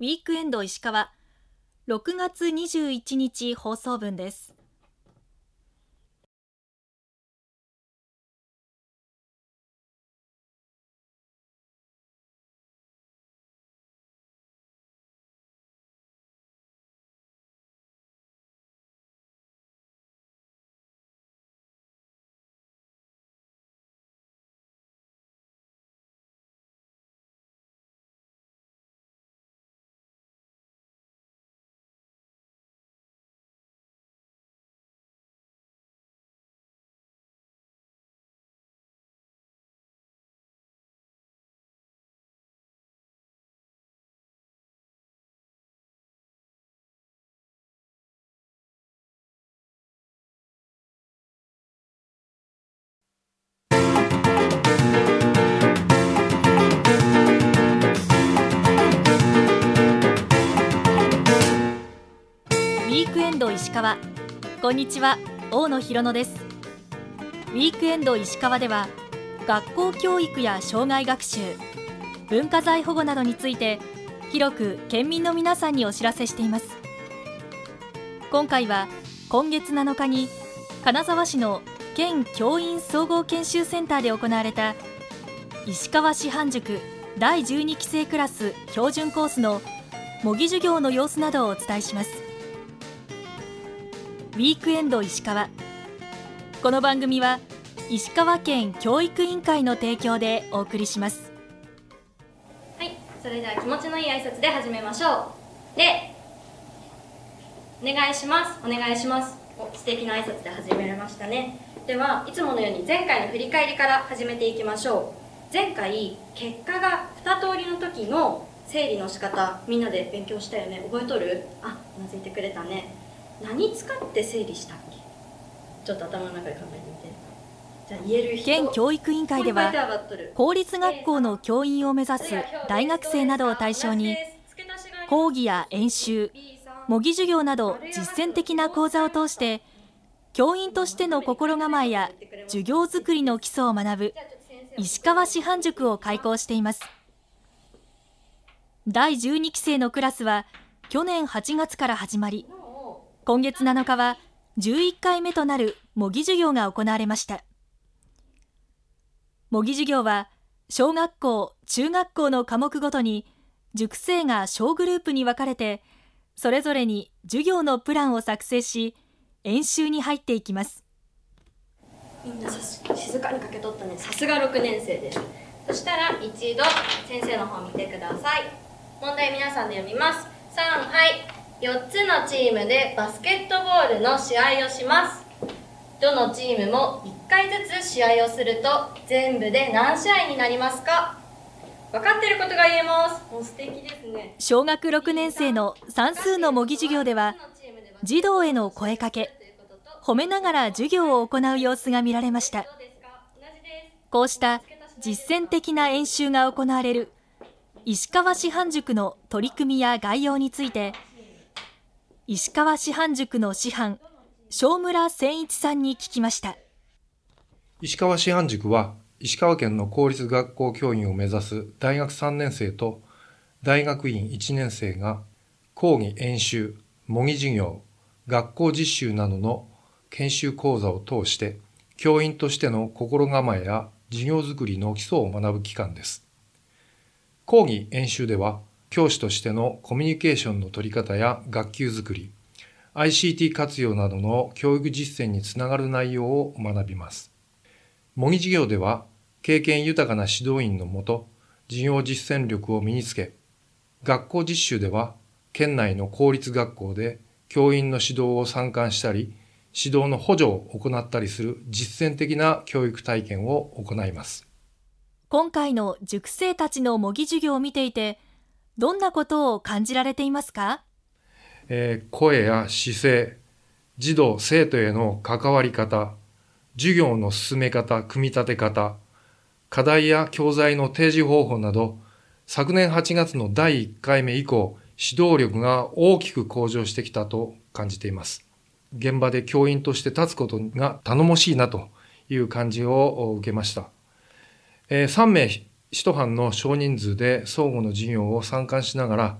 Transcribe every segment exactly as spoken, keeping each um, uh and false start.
ウィークエンド石川ろくがつにじゅういちにち放送分です。ウィークエンド石川、こんにちは、大野ひろのです。ウィークエンド石川では、学校教育や障害学習、文化財保護などについて広く県民の皆さんにお知らせしています。今回は今月なのかに金沢市の県教員総合研修センターで行われた石川師範塾だいじゅうにきせいクラス標準コースの模擬授業の様子などをお伝えします。ウィークエンド石川、この番組は石川県教育委員会の提供でお送りします。 はい、それでは気持ちのいい挨拶で始めましょう。で、お願いします。お願いします。お、素敵な挨拶で始められましたね。では、いつものように前回の振り返りから始めていきましょう。前回、結果がに通りの時の整理の仕方、みんなで勉強したよね。覚えとる？あ、うなずいてくれたね。何使って整理したっけ？ちょっと頭の中で考えてみて。じゃあ言える人。 県教育委員会では公立学校の教員を目指す大学生などを対象に講義や演習、模擬授業など実践的な講座を通して教員としての心構えや授業づくりの基礎を学ぶ石川師範塾を開講しています。だいじゅうにきせいのクラスは去年はちがつから始まり、今月なのかはじゅういっかいめとなる模擬授業が行われました。模擬授業は小学校、中学校の科目ごとに塾生が小グループに分かれてそれぞれに授業のプランを作成し演習に入っていきます。 みんなさす静かにかけとったね。さすがろくねんせいです。そしたら一度先生の方を見てください。問題皆さんで読みます。さんはい。よっつのチームでバスケットボールの試合をします。どのチームもいっかいずつ試合をすると全部で何試合になりますか？分かってることが言えます。もう素敵ですね。 小学ろくねんせいの算数の模擬授業では児童への声かけ、褒めながら授業を行う様子が見られました。こうした実践的な演習が行われる石川師範塾の取り組みや概要について石川師範塾の師範正村千一さんに聞きました。 石川師範塾は石川県の公立学校教員を目指す大学さんねんせいと大学院いちねんせいが講義演習、模擬授業、学校実習などの研修講座を通して教員としての心構えや授業づくりの基礎を学ぶ機関です。講義演習では教師としてのコミュニケーションの取り方や学級づくり、アイシーティー 活用などの教育実践につながる内容を学びます。模擬授業では経験豊かな指導員のもと授業実践力を身につけ、学校実習では県内の公立学校で教員の指導を参観したり、指導の補助を行ったりする実践的な教育体験を行います。 今回の塾生たちの模擬授業を見ていて、どんなことを感じられていますか？ えー、声や姿勢、児童生徒への関わり方、授業の進め方、組み立て方、課題や教材の提示方法など、昨年はちがつのだいいっかいめ以降、指導力が大きく向上してきたと感じています。現場で教員として立つことが頼もしいなという感じを受けました。えー、さんめい一班の少人数で相互の授業を参観しながら、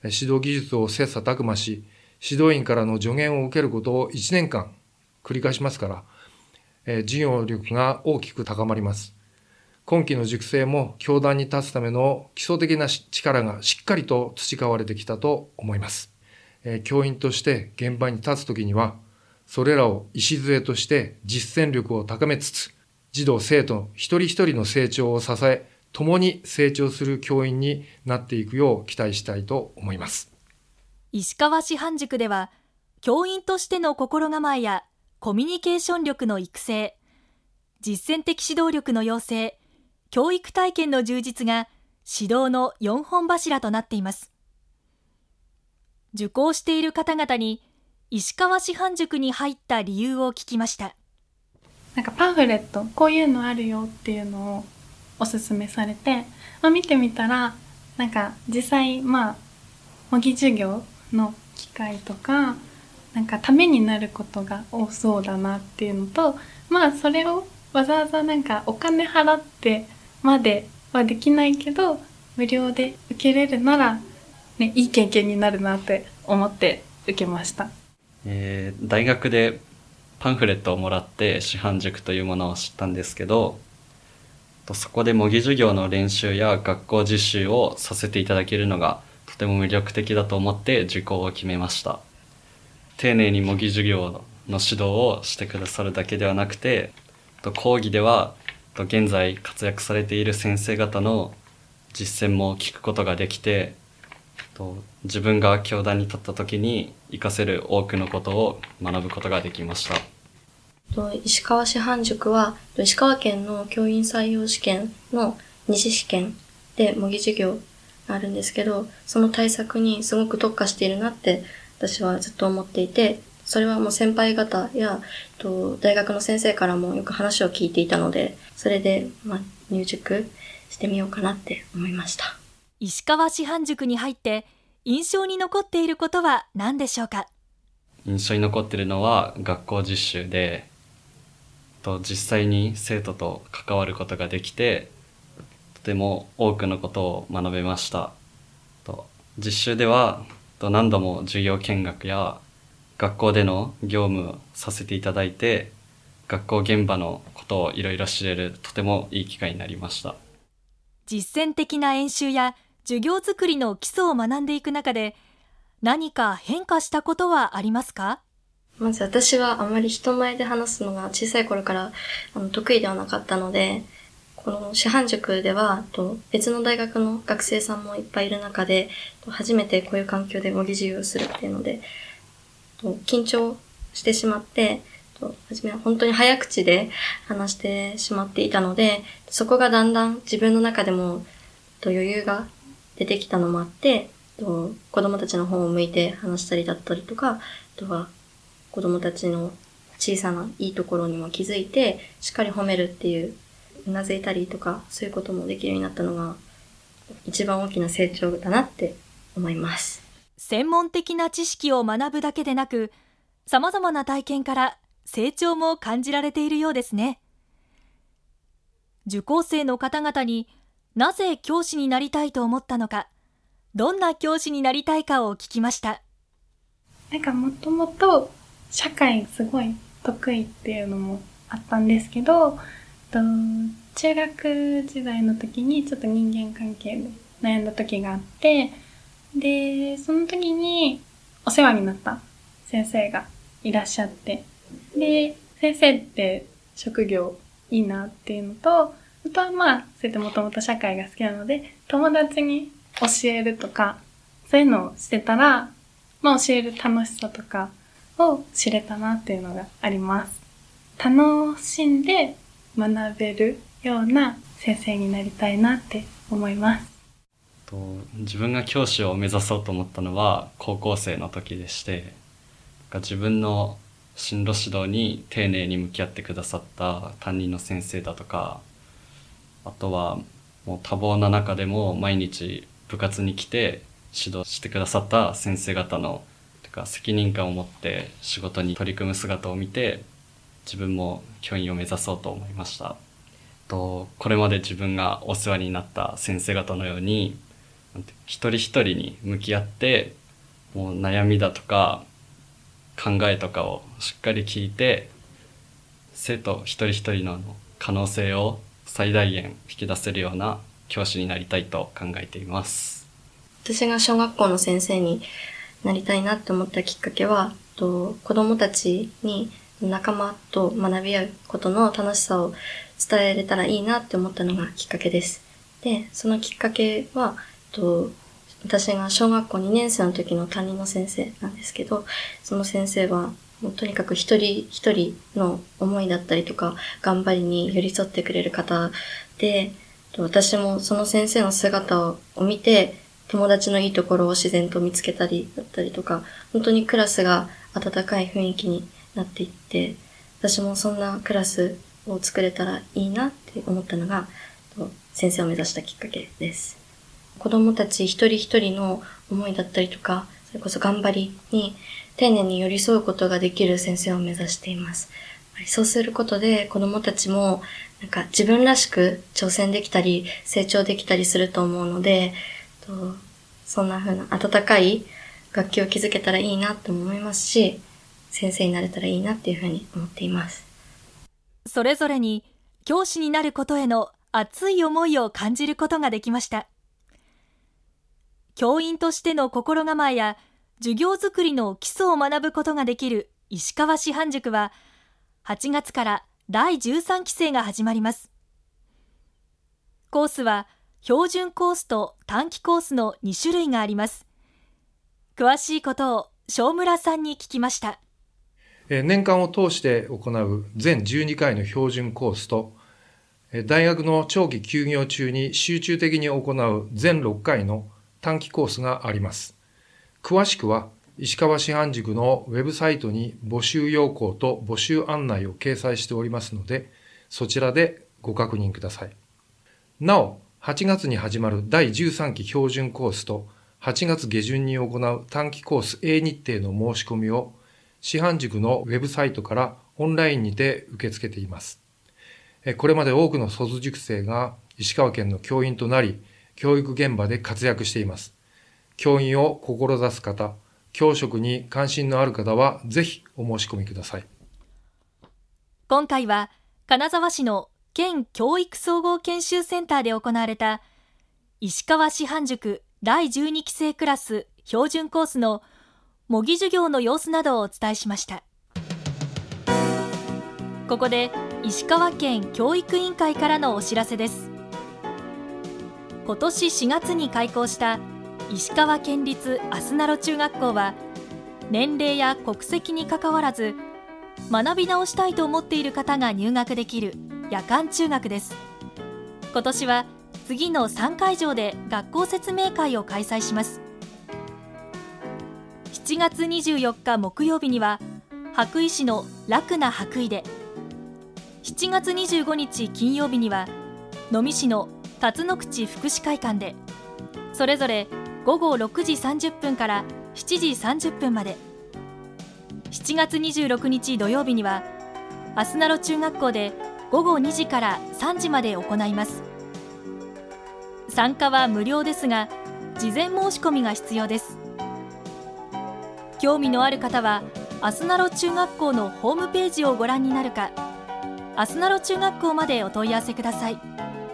指導技術を切磋琢磨し、指導員からの助言を受けることをいちねんかん繰り返しますから、えー、授業力が大きく高まります。今期の塾生も教壇に立つための基礎的な力がしっかりと培われてきたと思います。えー、教員として現場に立つときには、それらを礎として実践力を高めつつ、児童生徒一人一人の成長を支え、共に成長する教員になっていくよう期待したいと思います。 石川師範塾では、教員としての心構えやコミュニケーション力の育成、実践的指導力の養成、教育体験の充実が指導のよんほん柱となっています。受講している方々に石川師範塾に入った理由を聞きました。 なんかパンフレット、こういうのあるよっていうのをおすすめされて、まあ、見てみたら、なんか実際まあ模擬授業の機会とか、なんかためになることが多そうだなっていうのと、まあそれをわざわざなんかお金払ってまではできないけど、無料で受けれるなら、ね、いい経験になるなって思って受けました。 えー、大学でパンフレットをもらって師範塾というものを知ったんですけど、そこで模擬授業の練習や学校実習をさせていただけるのがとても魅力的だと思って受講を決めました。丁寧に模擬授業の指導をしてくださるだけではなくて、講義では現在活躍されている先生方の実践も聞くことができて、自分が教壇に立った時に活かせる多くのことを学ぶことができました。 石川師範塾は石川県の教員採用試験の二次試験で模擬授業があるんですけど、その対策にすごく特化しているなって私はずっと思っていて、それはもう先輩方や大学の先生からもよく話を聞いていたので、それでまあ入塾してみようかなって思いました。 石川師範塾に入って印象に残っていることは何でしょうか？ 印象に残っているのは学校実習で、と実際に生徒と関わることができて、とても多くのことを学べました。と実習ではと何度も授業見学や学校での業務をさせていただいて、学校現場のことをいろいろ知れるとてもいい機会になりました。 実践的な演習や授業作りの基礎を学んでいく中で、何か変化したことはありますか？ まず私はあまり人前で話すのが小さい頃からあの得意ではなかったので、この師範塾ではと別の大学の学生さんもいっぱいいる中で、初めてこういう環境で模擬授業をするっていうのでと緊張してしまって、と初めは本当に早口で話してしまっていたので、そこがだんだん自分の中でもと余裕が出てきたのもあって、と子供たちの方を向いて話したりだったりとか、あとは子供たちの小さないいところにも気づいてしっかり褒めるっていう、うなずいたりとかそういうこともできるようになったのが一番大きな成長だなって思います。 専門的な知識を学ぶだけでなく、様々な体験から成長も感じられているようですね。受講生の方々になぜ教師になりたいと思ったのか、どんな教師になりたいかを聞きました。 なんかもともと社会すごい得意っていうのもあったんですけど、と中学時代の時にちょっと人間関係で悩んだ時があって、で、その時にお世話になった先生がいらっしゃって、で、先生って職業いいなっていうのと、あとはまあ、そうやってもともと社会が好きなので、友達に教えるとか、そういうのをしてたら、まあ教える楽しさとかを知れたなっていうのがあります。楽しんで学べるような先生になりたいなって思います。 と自分が教師を目指そうと思ったのは高校生の時でして、自分の進路指導に丁寧に向き合ってくださった担任の先生だとか、あとはもう多忙な中でも毎日部活に来て指導してくださった先生方のてか責任感を持って仕事に取り組む姿を見て、自分も教員を目指そうと思いました。とこれまで自分がお世話になった先生方のようになんて一人一人に向き合ってもう悩みだとか考えとかをしっかり聞いて生徒一人一人の可能性を最大限引き出せるような教師になりたいと考えています。 私が小学校の先生になりたいなって思ったきっかけは、と子どもたちに仲間と学び合うことの楽しさを伝えれたらいいなって思ったのがきっかけです。で、そのきっかけは、と私が小学校にねん生の時の担任の先生なんですけど、その先生はもうとにかく一人一人の思いだったりとか頑張りに寄り添ってくれる方で、私もその先生の姿を見て友達のいいところを自然と見つけたりだったりとか、本当にクラスが温かい雰囲気になっていって、私もそんなクラスを作れたらいいなって思ったのが先生を目指したきっかけです。子どもたち一人一人の思いだったりとか、それこそ頑張りに丁寧に寄り添うことができる先生を目指しています。そうすることで子どもたちもなんか自分らしく挑戦できたり成長できたりすると思うので、とそんな風な温かい学級を築けたらいいなと思いますし、先生になれたらいいなっていう風に思っています。 それぞれに教師になることへの熱い思いを感じることができました。教員としての心構えや授業づくりの基礎を学ぶことができる石川師範塾は、はちがつからだいじゅうさんきせいが始まります。コースは標準コースと短期コースのにしゅるいがあります。詳しいことを正村さんに聞きました。 年間を通して行う全じゅうにかいの標準コースと、大学の長期休業中に集中的に行う全ろっかいの短期コースがあります。詳しくは石川師範塾のウェブサイトに募集要項と募集案内を掲載しておりますので、そちらでご確認ください。なお、はちがつに始まるだいじゅうさんき標準コースとはちがつげじゅんに行う短期コース A 日程の申し込みを師範塾のウェブサイトからオンラインにて受け付けています。これまで多くの卒塾生が石川県の教員となり、教育現場で活躍しています。教員を志す方、教職に関心のある方はぜひお申し込みください。 今回は金沢市の県教育総合研修センターで行われた石川師範塾だいじゅうにきせいクラス標準コースの模擬授業の様子などをお伝えしました。ここで石川県教育委員会からのお知らせです。今年しがつに開校した石川県立あすなろ中学校は、年齢や国籍にかかわらず学び直したいと思っている方が入学できる夜間中学です。今年は次のさんかいじょうで学校説明会を開催します。しちがつにじゅうよっか木曜日には羽咋市の楽な羽咋で、しちがつにじゅうごにち金曜日には能美市の辰野口福祉会館で、それぞれごごろくじさんじゅっぷんからしちじさんじゅっぷんまで、しちがつにじゅうろくにち土曜日にはあすなろ中学校でごごにじからさんじまで行います。参加は無料ですが、事前申し込みが必要です。興味のある方はあすなろ中学校のホームページをご覧になるか、あすなろ中学校までお問い合わせください。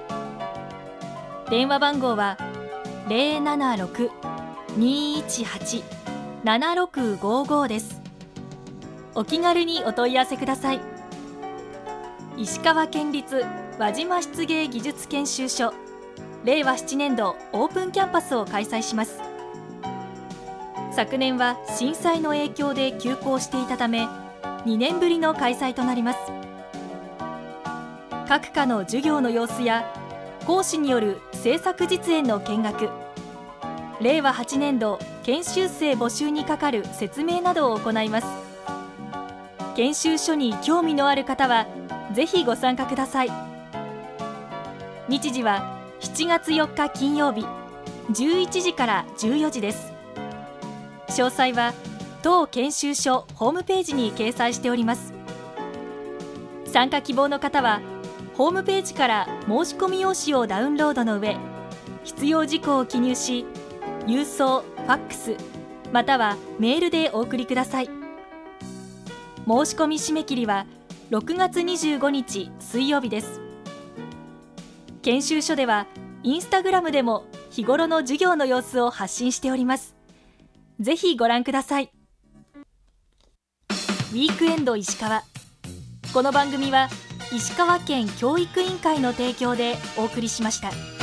電話番号は ゼロななろく にいちはち ななろくごご です。お気軽にお問い合わせください。石川県立輪島漆芸技術研修所れいわななねんどオープンキャンパスを開催します。昨年は震災の影響で休校していたため、にねんぶりの開催となります。各科の授業の様子や講師による制作実演の見学、れいわはちねんど研修生募集にかかる説明などを行います。研修所に興味のある方はぜひご参加ください。日時はしちがつよっか金曜日じゅういちじからじゅうよじです。詳細は当研修所ホームページに掲載しております。参加希望の方はホームページから申し込み用紙をダウンロードの上、 必要事項を記入し、郵送、ファックス、またはメールでお送りください。申し込み締め切りはろくがつにじゅうごにち水曜日です。研修所ではインスタグラムでも日頃の授業の様子を発信しております。ぜひご覧ください。ウィークエンド石川。この番組は石川県教育委員会の提供でお送りしました。